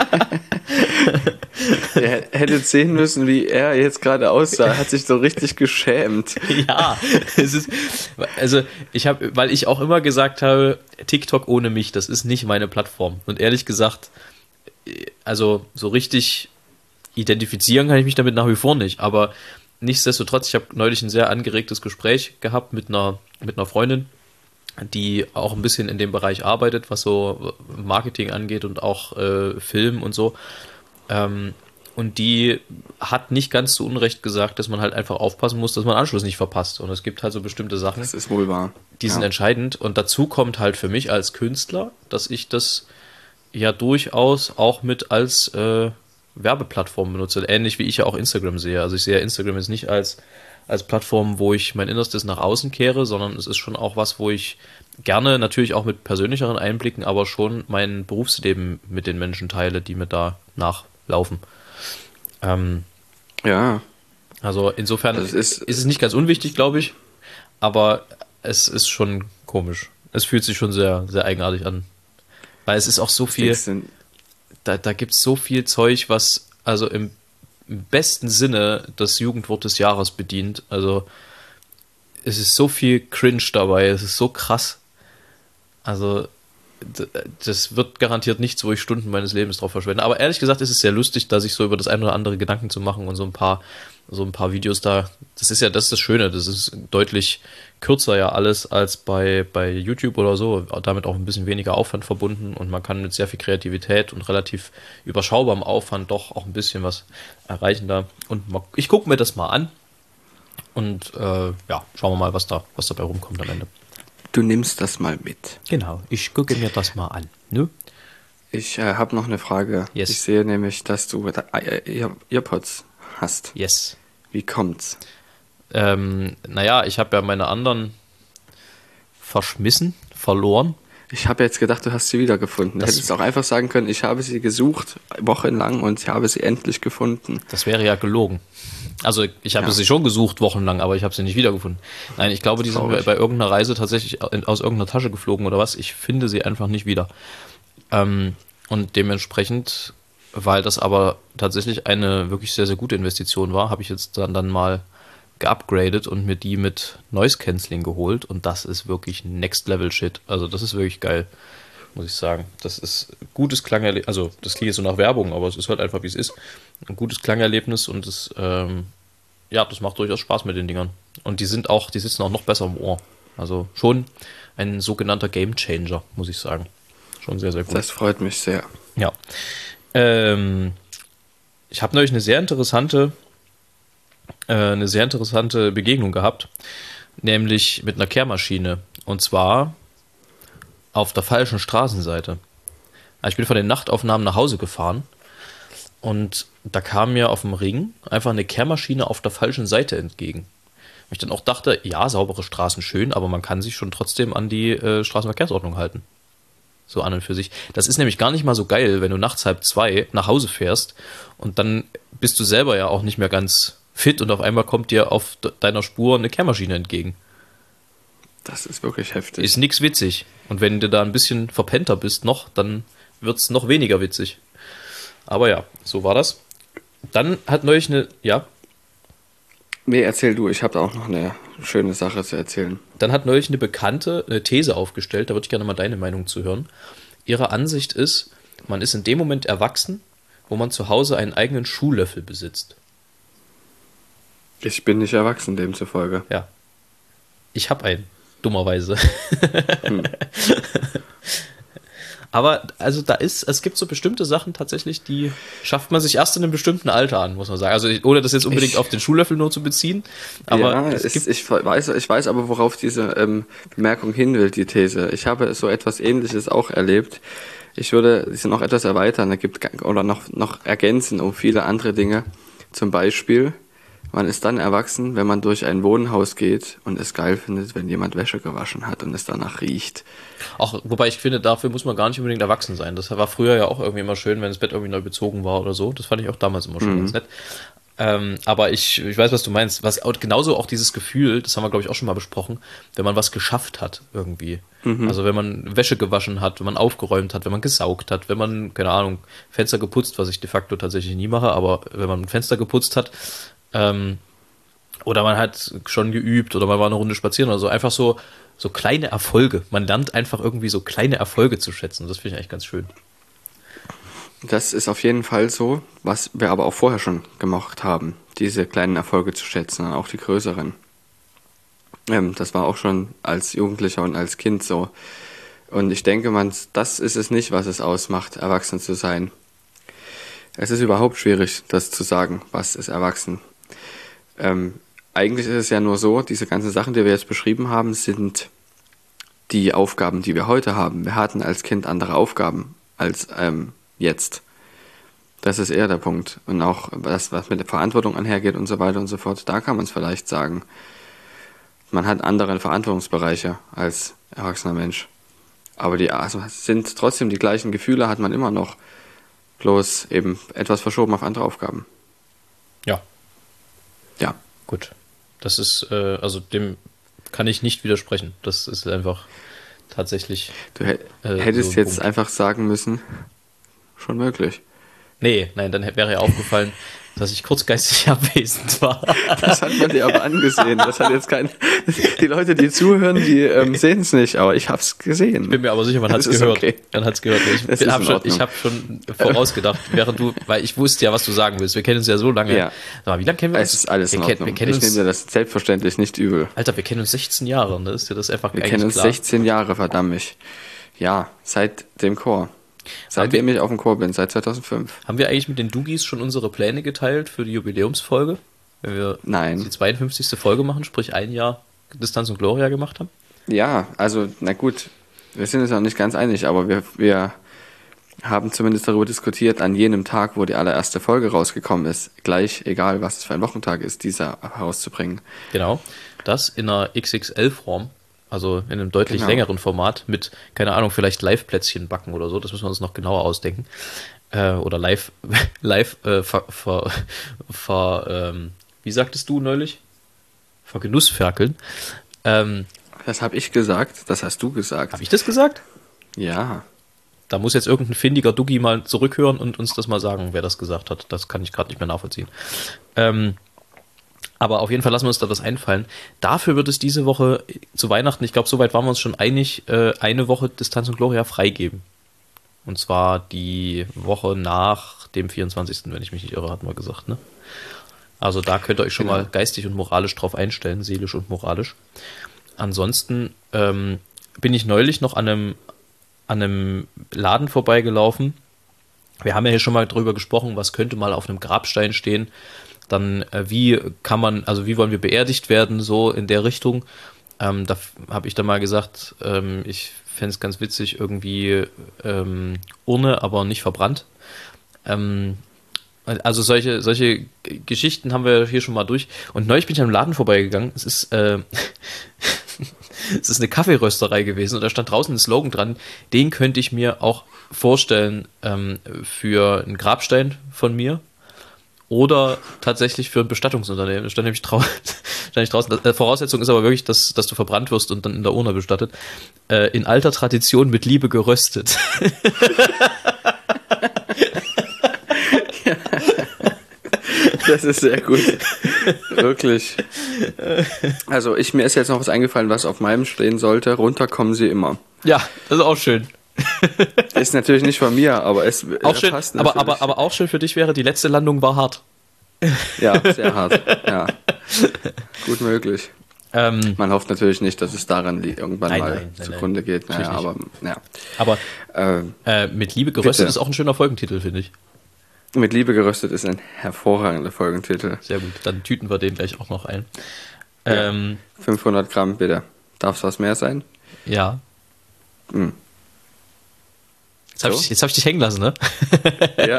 Ihr hättet sehen müssen, wie er jetzt gerade aussah. Er hat sich so richtig geschämt. Ja, es ist, also ich habe, weil ich auch immer gesagt habe, TikTok ohne mich, das ist nicht meine Plattform. Und ehrlich gesagt, also so richtig identifizieren kann ich mich damit nach wie vor nicht. Aber nichtsdestotrotz, ich habe neulich ein sehr angeregtes Gespräch gehabt mit einer, mit einer Freundin, die auch ein bisschen in dem Bereich arbeitet, was so Marketing angeht und auch äh, Film und so. Ähm, und die hat nicht ganz zu Unrecht gesagt, dass man halt einfach aufpassen muss, dass man Anschluss nicht verpasst. Und es gibt halt so bestimmte Sachen, Das ist wohl wahr. die sind Ja. entscheidend. Und dazu kommt halt für mich als Künstler, dass ich das ja durchaus auch mit als äh, Werbeplattform benutze. Ähnlich wie ich ja auch Instagram sehe. Also ich sehe Instagram jetzt nicht als, als Plattform, wo ich mein Innerstes nach außen kehre, sondern es ist schon auch was, wo ich gerne natürlich auch mit persönlicheren Einblicken, aber schon mein Berufsleben mit den Menschen teile, die mir da nachlaufen. Ähm, Ja, also insofern Also es ist- ist es nicht ganz unwichtig, glaube ich, aber es ist schon komisch. Es fühlt sich schon sehr, sehr eigenartig an. Weil es ist auch so viel, Dings sind- da, da gibt es so viel Zeug, was also im, im besten Sinne das Jugendwort des Jahres bedient. Also es ist so viel Cringe dabei, es ist so krass. Also d- das wird garantiert nichts, wo ich Stunden meines Lebens drauf verschwende. Aber ehrlich gesagt ist es sehr lustig, da sich so über das ein oder andere Gedanken zu machen und so ein paar, so ein paar Videos da. Das ist ja das, ist das Schöne, das ist deutlich kürzer ja alles als bei, bei YouTube oder so. Damit auch ein bisschen weniger Aufwand verbunden und man kann mit sehr viel Kreativität und relativ überschaubarem Aufwand doch auch ein bisschen was erreichen da. Und mal, ich gucke mir das mal an und äh, ja, schauen wir mal, was da, was dabei rumkommt am Ende. Du nimmst das mal mit. Genau, ich gucke mir das mal an. Ne? Ich äh, habe noch eine Frage. Yes. Ich sehe nämlich, dass du äh, Ear- Earpods hast. Yes. Wie kommt's? Ähm, naja, ich habe ja meine anderen verschmissen, verloren. Ich habe jetzt gedacht, du hast sie wiedergefunden. Du Das- hättest auch einfach sagen können, ich habe sie gesucht, wochenlang, und ich habe sie endlich gefunden. Das wäre ja gelogen. Also ich habe Ja. sie schon gesucht wochenlang, aber ich habe sie nicht wiedergefunden. Nein, ich glaube, die sind bei, Traurig. bei irgendeiner Reise tatsächlich aus irgendeiner Tasche geflogen oder was. Ich finde sie einfach nicht wieder. Ähm, und dementsprechend, weil das aber tatsächlich eine wirklich sehr, sehr gute Investition war, habe ich jetzt dann, dann mal geupgradet und mir die mit Noise Cancelling geholt. Und das ist wirklich Next Level Shit. Also das ist wirklich geil, muss ich sagen. Das ist gutes Klangerlebnis. Also das klingt jetzt so nach Werbung, aber es ist halt einfach, wie es ist. Ein gutes Klangerlebnis und es, ähm, ja, das macht durchaus Spaß mit den Dingern. Und die sind auch, die sitzen auch noch besser im Ohr. Also schon ein sogenannter Game Changer, muss ich sagen. Schon sehr, sehr gut. Das freut mich sehr. Ja. Ähm, ich habe neulich eine sehr interessante, äh, eine sehr interessante Begegnung gehabt, nämlich mit einer Kehrmaschine. Und zwar auf der falschen Straßenseite. Also ich bin von den Nachtaufnahmen nach Hause gefahren und da kam mir auf dem Ring einfach eine Kehrmaschine auf der falschen Seite entgegen. Und ich dann auch dachte, ja, saubere Straßen schön, aber man kann sich schon trotzdem an die äh, Straßenverkehrsordnung halten. So an und für sich. Das ist nämlich gar nicht mal so geil, wenn du nachts halb zwei nach Hause fährst und dann bist du selber ja auch nicht mehr ganz fit und auf einmal kommt dir auf de- deiner Spur eine Kehrmaschine entgegen. Das ist wirklich heftig. Ist nix witzig. Und wenn du da ein bisschen verpennter bist noch, dann wird's noch weniger witzig. Aber ja, so war das. Dann hat neulich eine, ja, Nee, erzähl du, ich habe auch noch eine schöne Sache zu erzählen. dann hat neulich eine Bekannte eine These aufgestellt, da würde ich gerne mal deine Meinung zu hören. Ihre Ansicht ist, man ist in dem Moment erwachsen, wo man zu Hause einen eigenen Schuhlöffel besitzt. Ich bin nicht erwachsen, demzufolge. Ja. Ich habe einen, dummerweise. Aber also da ist, es gibt so bestimmte Sachen tatsächlich, die schafft man sich erst in einem bestimmten Alter an, muss man sagen. Also ohne das jetzt unbedingt Ich- auf den Schuhlöffel nur zu beziehen. Aber ja, es es, gibt, ich, weiß, ich weiß aber, worauf diese ähm, Bemerkung hin will, die These. Ich habe so etwas Ähnliches auch erlebt. Ich würde sie noch etwas erweitern, da gibt oder noch, noch ergänzen um viele andere Dinge. Zum Beispiel, man ist dann erwachsen, wenn man durch ein Wohnhaus geht und es geil findet, wenn jemand Wäsche gewaschen hat und es danach riecht. auch, wobei ich finde, dafür muss man gar nicht unbedingt erwachsen sein. Das war früher ja auch irgendwie immer schön, wenn das Bett irgendwie neu bezogen war oder so. Das fand ich auch damals immer schon ganz nett. Ähm, aber ich, ich weiß, was du meinst. Was, auch- genauso auch dieses Gefühl, das haben wir, glaube ich, auch schon mal besprochen, wenn man was geschafft hat irgendwie. Also wenn man Wäsche gewaschen hat, wenn man aufgeräumt hat, wenn man gesaugt hat, wenn man, keine Ahnung, Fenster geputzt, was ich de facto tatsächlich nie mache, aber wenn man ein Fenster geputzt hat, ähm, oder man hat schon geübt oder man war eine Runde spazieren oder so, einfach so, so kleine Erfolge. Man lernt einfach irgendwie so kleine Erfolge zu schätzen. Das finde ich eigentlich ganz schön. Das ist auf jeden Fall so, was wir aber auch vorher schon gemacht haben, diese kleinen Erfolge zu schätzen, und auch die größeren. Ähm, das war auch schon als Jugendlicher und als Kind so. Und ich denke, man, das ist es nicht, was es ausmacht, erwachsen zu sein. Es ist überhaupt schwierig, das zu sagen, was ist erwachsen. Ähm, eigentlich ist es ja nur so, diese ganzen Sachen, die wir jetzt beschrieben haben, sind die Aufgaben, die wir heute haben. Wir hatten als Kind andere Aufgaben als ähm, jetzt. Das ist eher der Punkt. Und auch das, was mit der Verantwortung einhergeht und so weiter und so fort, da kann man es vielleicht sagen. Man hat andere Verantwortungsbereiche als erwachsener Mensch. Aber die also es sind trotzdem die gleichen Gefühle, hat man immer noch. Bloß eben etwas verschoben auf andere Aufgaben. Ja, Ja. gut. Das ist, äh, also dem kann ich nicht widersprechen. Das ist einfach tatsächlich. Du hä- Äh, hättest so ein jetzt Punkt. einfach sagen müssen, schon möglich. Nee, nein, dann wäre ja aufgefallen, dass ich kurzgeistig abwesend war. Das hat man dir aber angesehen. Das hat jetzt kein. Die Leute, die zuhören, die ähm, sehen es nicht, aber ich hab's gesehen. Ich bin mir aber sicher, man hat es Das ist gehört. okay. Man hat es gehört. Ich Das ist habe in schon, Ordnung. ich hab schon vorausgedacht, während du, weil ich wusste ja, was du sagen willst. Wir kennen uns ja so lange. Ja. Sag mal, wie lange kennen wir uns? Es ist alles wir in kennen, Ordnung. wir kennen Ich nehme uns, dir das selbstverständlich nicht übel. Alter, wir kennen uns sechzehn Jahre, ne? Ist dir das einfach Wir eigentlich kennen uns klar? sechzehn Jahre, verdammt mich. Ja, seit dem Chor. Seitdem ich auf dem Chor bin, seit zweitausendfünf. Haben wir eigentlich mit den Dugis schon unsere Pläne geteilt für die Jubiläumsfolge? Wenn wir Nein. die zweiundfünfzigste Folge machen, sprich ein Jahr Distanz und Gloria gemacht haben? Ja, also, na gut, wir sind uns noch nicht ganz einig, aber wir, wir haben zumindest darüber diskutiert, an jenem Tag, wo die allererste Folge rausgekommen ist, gleich, egal was es für ein Wochentag ist, dieser herauszubringen. Genau. Das in einer X X L-Form. Also in einem deutlich Genau. längeren Format mit, keine Ahnung, vielleicht Live-Plätzchen backen oder so. Das müssen wir uns noch genauer ausdenken. Äh, oder live, live, äh, ver, ver, ver ähm, wie sagtest du neulich? Vergenussferkeln. Ähm, Das habe ich gesagt, das hast du gesagt. Habe ich das gesagt? Ja, Da muss jetzt irgendein findiger Duggi mal zurückhören und uns das mal sagen, wer das gesagt hat. Das kann ich gerade nicht mehr nachvollziehen. Ähm, aber auf jeden Fall lassen wir uns da was einfallen. Dafür wird es diese Woche zu Weihnachten, ich glaube, soweit waren wir uns schon einig, äh, eine Woche Distanz und Gloria freigeben. Und zwar die Woche nach dem vierundzwanzigsten, wenn ich mich nicht irre, hatten wir gesagt, ne? Also da könnt ihr euch schon Genau. mal geistig und moralisch drauf einstellen, seelisch und moralisch. Ansonsten ähm, bin ich neulich noch an einem, an einem Laden vorbeigelaufen. Wir haben ja hier schon mal drüber gesprochen, was könnte mal auf einem Grabstein stehen. Dann äh, wie kann man, also wie wollen wir beerdigt werden, so in der Richtung. Ähm, da habe ich dann mal gesagt, ähm, ich fände es ganz witzig, irgendwie ähm, Urne, aber nicht verbrannt. Ähm, also solche, solche Geschichten haben wir hier schon mal durch. Und neulich bin ich am Laden vorbeigegangen. Es ist, äh, es ist eine Kaffeerösterei gewesen und da stand draußen ein Slogan dran, den könnte ich mir auch vorstellen ähm, für einen Grabstein von mir oder tatsächlich für ein Bestattungsunternehmen. Da stand nämlich, trau stand nämlich draußen. Äh, Voraussetzung ist aber wirklich, dass, dass du verbrannt wirst und dann in der Urne bestattet. Äh, in alter Tradition mit Liebe geröstet. das ist sehr gut. Wirklich. Also ich, mir ist jetzt noch was eingefallen, was auf meinem stehen sollte. Runter kommen sie immer. Ja, das ist auch schön. Ist natürlich nicht von mir, aber es Auch äh, schön, passt aber, natürlich. aber, aber auch schön für dich wäre, die letzte Landung war hart. Ja, sehr hart. Ja. Gut möglich. Ähm, Man hofft natürlich nicht, dass es daran li- irgendwann Nein, mal nein, nein, zugrunde geht. Naja, Natürlich aber ja. aber Ähm, äh, mit Liebe geröstet Bitte. ist auch ein schöner Folgentitel, finde ich. mit Liebe geröstet ist ein hervorragender Folgentitel. Sehr gut, dann tüten wir den gleich auch noch ein. Ja. Ähm, fünfhundert Gramm, bitte. Darf es was mehr sein? ja. Hm. Jetzt habe So? ich, jetzt hab ich dich hängen lassen, ne? Ja.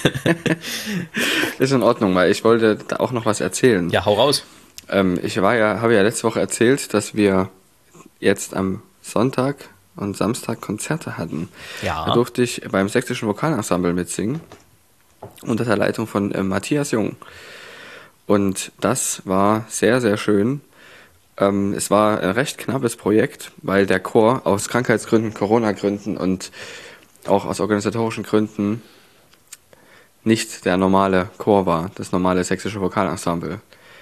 Ist in Ordnung, weil ich wollte da auch noch was erzählen. Ja, hau raus. Ähm, ich war ja, habe ja letzte Woche erzählt, dass wir jetzt am Sonntag und Samstag Konzerte hatten. Ja. Da durfte ich beim sächsischen Vokalensemble mitsingen unter der Leitung von äh, Matthias Jung. Und das war sehr, sehr schön. Ähm, es war ein recht knappes Projekt, weil der Chor aus Krankheitsgründen, Corona-Gründen und auch aus organisatorischen Gründen nicht der normale Chor war, das normale sächsische Vokalensemble.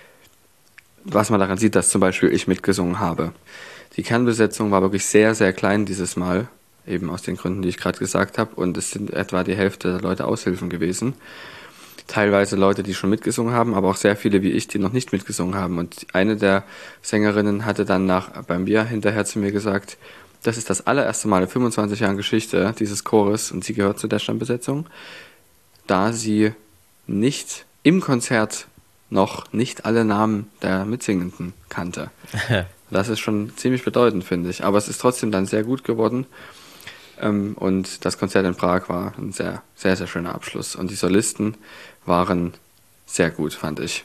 Was man daran sieht, dass zum Beispiel ich mitgesungen habe. Die Kernbesetzung war wirklich sehr, sehr klein dieses Mal, eben aus den Gründen, die ich gerade gesagt habe, und es sind etwa die Hälfte der Leute Aushilfen gewesen. Teilweise Leute, die schon mitgesungen haben, aber auch sehr viele wie ich, die noch nicht mitgesungen haben. Und eine der Sängerinnen hatte dann nach, beim Bier hinterher zu mir gesagt, das ist das allererste Mal in fünfundzwanzig Jahren Geschichte dieses Chores, und sie gehört zu der Stammbesetzung, da sie nicht im Konzert noch nicht alle Namen der Mitsingenden kannte. Das ist schon ziemlich bedeutend, finde ich. Aber es ist trotzdem dann sehr gut geworden. Ähm, und das Konzert in Prag war ein sehr, sehr, sehr schöner Abschluss. Und die Solisten waren sehr gut, fand ich.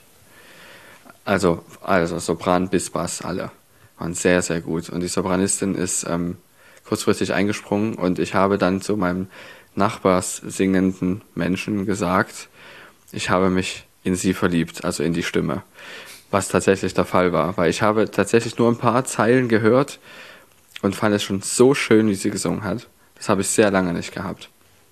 Also, also Sopran bis Bass, alle waren sehr, sehr gut. Und die Sopranistin ist ähm, kurzfristig eingesprungen und ich habe dann zu meinem nachbarssingenden Menschen gesagt, ich habe mich in sie verliebt, also in die Stimme. Was tatsächlich der Fall war, weil ich habe tatsächlich nur ein paar Zeilen gehört und fand es schon so schön, wie sie gesungen hat. Das habe ich sehr lange nicht gehabt.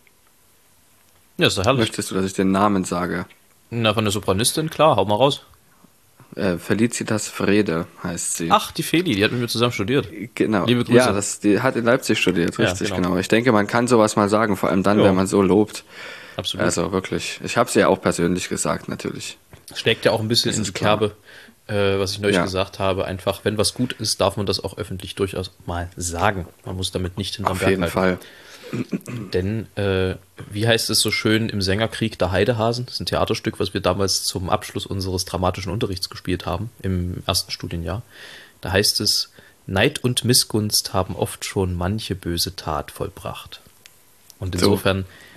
Ja, ist doch herrlich. Möchtest du, dass ich den Namen sage? Na, von der Sopranistin, klar, hau mal raus. Äh, Felicitas Frede heißt sie. Ach, die Feli, die hat mit mir zusammen studiert. Genau. Liebe Grüße. Ja, das, die hat in Leipzig studiert, Ja, richtig, genau. genau. Ich denke, man kann sowas mal sagen, vor allem dann, Ja. wenn man so lobt. Absolut. Also wirklich. Ich habe sie ja auch persönlich gesagt, natürlich. Steckt ja auch ein bisschen Das in ist die klar. Kerbe, äh, was ich neulich Ja. gesagt habe. Einfach, wenn was gut ist, darf man das auch öffentlich durchaus mal sagen. Man muss damit nicht hinterm Auf Berg jeden halten. Fall. Denn, äh, wie heißt es so schön im Sängerkrieg der Heidehasen? Das ist ein Theaterstück, was wir damals zum Abschluss unseres dramatischen Unterrichts gespielt haben, im ersten Studienjahr. Da heißt es, Neid und Missgunst haben oft schon manche böse Tat vollbracht. Und insofern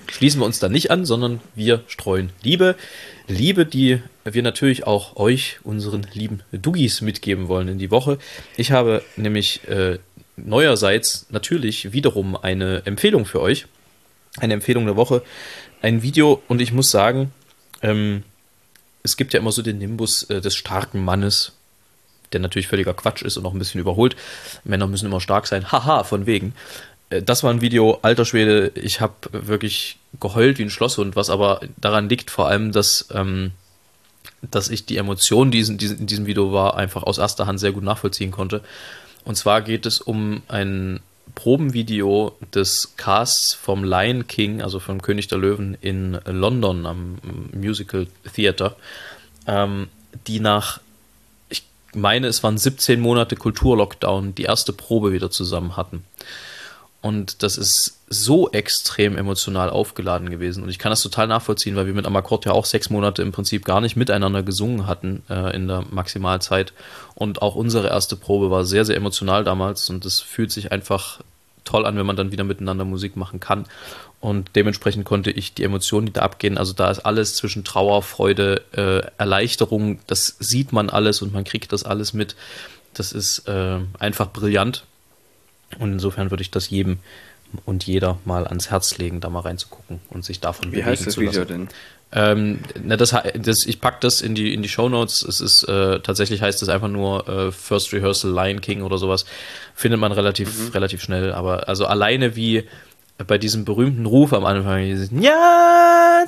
schließen wir uns da nicht an, sondern wir streuen Liebe. Liebe, die wir natürlich auch euch, unseren lieben Duggis, mitgeben wollen in die Woche. Ich habe nämlich äh, neuerseits natürlich wiederum eine Empfehlung für euch. Eine Empfehlung der Woche. Ein Video, und ich muss sagen, ähm, es gibt ja immer so den Nimbus äh, des starken Mannes, der natürlich völliger Quatsch ist und auch ein bisschen überholt. Männer müssen immer stark sein. Haha, von wegen. Äh, das war ein Video, alter Schwede, ich habe wirklich geheult wie ein Schlosshund, was aber daran liegt vor allem, dass, ähm, dass ich die Emotionen, die in diesem, in diesem Video war, einfach aus erster Hand sehr gut nachvollziehen konnte. Und zwar geht es um ein Probenvideo des Casts vom Lion King, also vom König der Löwen in London am Musical Theater, ähm, die nach, ich meine, es waren siebzehn Monate Kulturlockdown, die erste Probe wieder zusammen hatten. Und das ist so extrem emotional aufgeladen gewesen. Und ich kann das total nachvollziehen, weil wir mit Amakord ja auch sechs Monate im Prinzip gar nicht miteinander gesungen hatten äh, in der Maximalzeit. Und auch unsere erste Probe war sehr, sehr emotional damals. Und es fühlt sich einfach toll an, wenn man dann wieder miteinander Musik machen kann. Und dementsprechend konnte ich die Emotionen, die da abgehen, also da ist alles zwischen Trauer, Freude, äh, Erleichterung, das sieht man alles und man kriegt das alles mit. Das ist äh, einfach brillant. Und insofern würde ich das jedem und jeder mal ans Herz legen, da mal reinzugucken und sich davon Wie heißt das Video denn? Ähm, na, das, das, ich packe das in die, in die Shownotes. Es ist äh, tatsächlich heißt es einfach nur äh, First Rehearsal Lion King oder sowas. Findet man relativ, mhm. relativ schnell. Aber also alleine wie bei diesem berühmten Ruf am Anfang, dieses ja,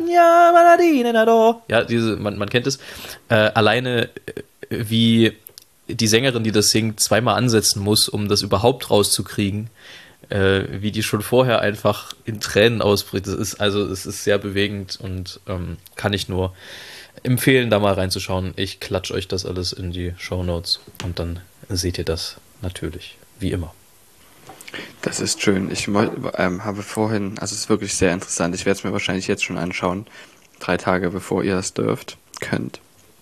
ja, diese, man, man kennt es. Äh, alleine wie die Sängerin, die das singt, zweimal ansetzen muss, um das überhaupt rauszukriegen, äh, wie die schon vorher einfach in Tränen ausbricht. Das ist also, es ist sehr bewegend und ähm, kann ich nur empfehlen, da mal reinzuschauen. Ich klatsche euch das alles in die Shownotes und dann seht ihr das natürlich, wie immer. Das ist schön. Ich ähm, habe vorhin, also es ist wirklich sehr interessant, ich werde es mir wahrscheinlich jetzt schon anschauen, drei Tage bevor ihr das dürft, könnt.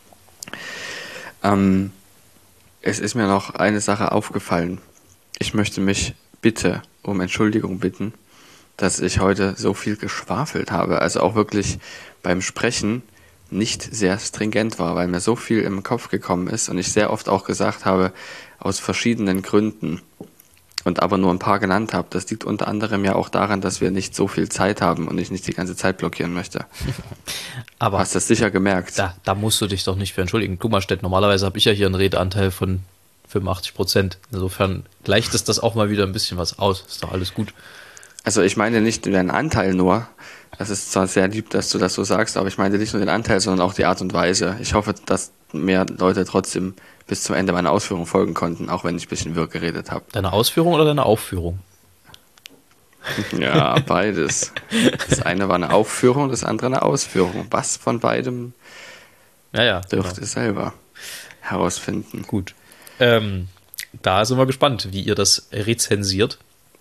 Ähm, Es ist mir noch eine Sache aufgefallen. Ich möchte mich bitte um Entschuldigung bitten, dass ich heute so viel geschwafelt habe. Also auch wirklich beim Sprechen nicht sehr stringent war, weil mir so viel im Kopf gekommen ist und ich sehr oft auch gesagt habe, aus verschiedenen Gründen und aber nur ein paar genannt habe. Das liegt unter anderem ja auch daran, dass wir nicht so viel Zeit haben und ich nicht die ganze Zeit blockieren möchte. Aber hast das sicher gemerkt. Da, da musst du dich doch nicht für entschuldigen. Guck mal, Stett, normalerweise habe ich ja hier einen Redeanteil von fünfundachtzig Prozent. Insofern gleicht es das auch mal wieder ein bisschen was aus. Ist doch alles gut. Also ich meine nicht den Anteil nur. Das ist zwar sehr lieb, dass du das so sagst, aber ich meine nicht nur den Anteil, sondern auch die Art und Weise. Ich hoffe, dass mehr Leute trotzdem bis zum Ende meiner Ausführung folgen konnten, auch wenn ich ein bisschen wirr geredet habe. Deine Ausführung oder deine Aufführung? Ja, beides. Das eine war eine Aufführung, das andere eine Ausführung. Was von beidem ja, ja, dürft genau. ihr selber herausfinden. Gut. Ähm, da sind wir gespannt, wie ihr das rezensiert.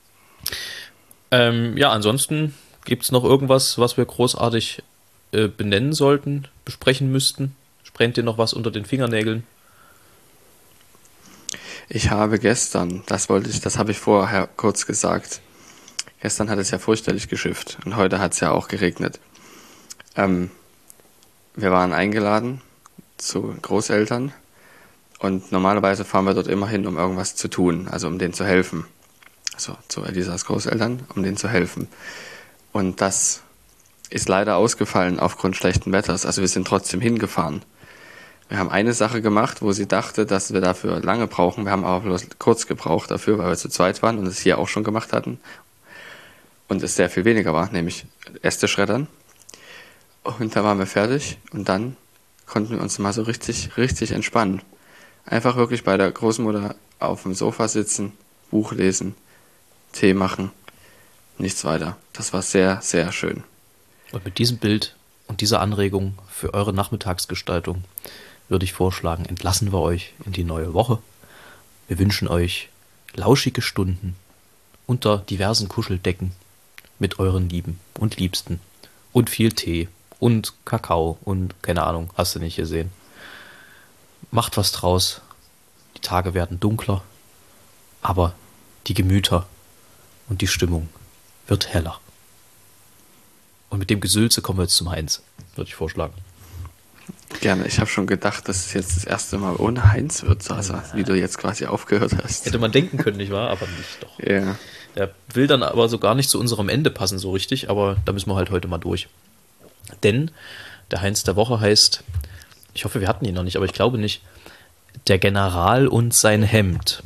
Ähm, ja, ansonsten gibt es noch irgendwas, was wir großartig äh, benennen sollten, besprechen müssten? Brennt dir noch was unter den Fingernägeln? Ich habe gestern, das wollte ich, das habe ich vorher kurz gesagt. Gestern hat es ja fürchterlich geschifft und heute hat es ja auch geregnet. Ähm, wir waren eingeladen zu Großeltern und normalerweise fahren wir dort immer hin, um irgendwas zu tun, also um denen zu helfen. Also zu Elisas Großeltern, um denen zu helfen. Und das ist leider ausgefallen aufgrund schlechten Wetters. Also wir sind trotzdem hingefahren. Wir haben eine Sache gemacht, wo sie dachte, dass wir dafür lange brauchen. Wir haben aber bloß kurz gebraucht dafür, weil wir zu zweit waren und es hier auch schon gemacht hatten. Und es sehr viel weniger war, nämlich Äste schreddern. Und da waren wir fertig und dann konnten wir uns mal so richtig, richtig entspannen. Einfach wirklich bei der Großmutter auf dem Sofa sitzen, Buch lesen, Tee machen, nichts weiter. Das war sehr, sehr schön. Und mit diesem Bild und dieser Anregung für eure Nachmittagsgestaltung würde ich vorschlagen, entlassen wir euch in die neue Woche. Wir wünschen euch lauschige Stunden unter diversen Kuscheldecken mit euren Lieben und Liebsten und viel Tee und Kakao und keine Ahnung, hast du nicht gesehen. Macht was draus. Die Tage werden dunkler, aber die Gemüter und die Stimmung wird heller. Und mit dem Gesülze kommen wir jetzt zum Heinz, würde ich vorschlagen. Gerne, ich habe schon gedacht, dass es jetzt das erste Mal ohne Heinz wird, Sasa, wie du jetzt quasi aufgehört hast. Hätte man denken können, nicht wahr? Aber nicht doch. Ja. Der will dann aber so gar nicht zu unserem Ende passen so richtig, aber da müssen wir halt heute mal durch. Denn der Heinz der Woche heißt, ich hoffe, wir hatten ihn noch nicht, aber ich glaube nicht, der General und sein Hemd.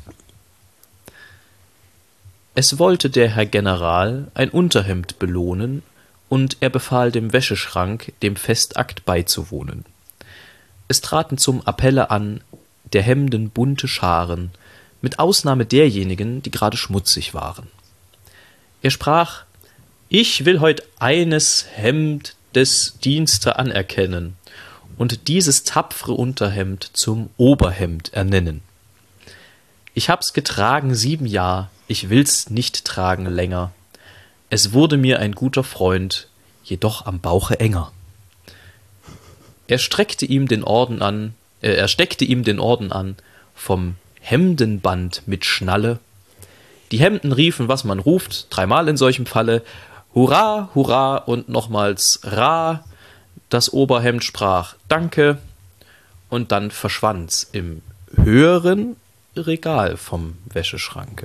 Es wollte der Herr General ein Unterhemd belohnen, und er befahl dem Wäscheschrank, dem Festakt beizuwohnen. Es traten zum Appelle an der Hemden bunte Scharen, mit Ausnahme derjenigen, die gerade schmutzig waren. Er sprach: Ich will heut eines Hemd des Dienste anerkennen und dieses tapfere Unterhemd zum Oberhemd ernennen. Ich hab's getragen sieben Jahr, ich will's nicht tragen länger. Es wurde mir ein guter Freund, jedoch am Bauche enger. Er streckte ihm den Orden an, äh, er steckte ihm den Orden an, vom Hemdenband mit Schnalle. Die Hemden riefen, was man ruft, dreimal in solchem Falle: Hurra, hurra und nochmals Ra. Das Oberhemd sprach Danke, und dann verschwand's im höheren Regal vom Wäscheschranke.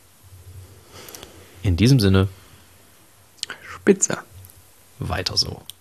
In diesem Sinne, Spitze. weiter so.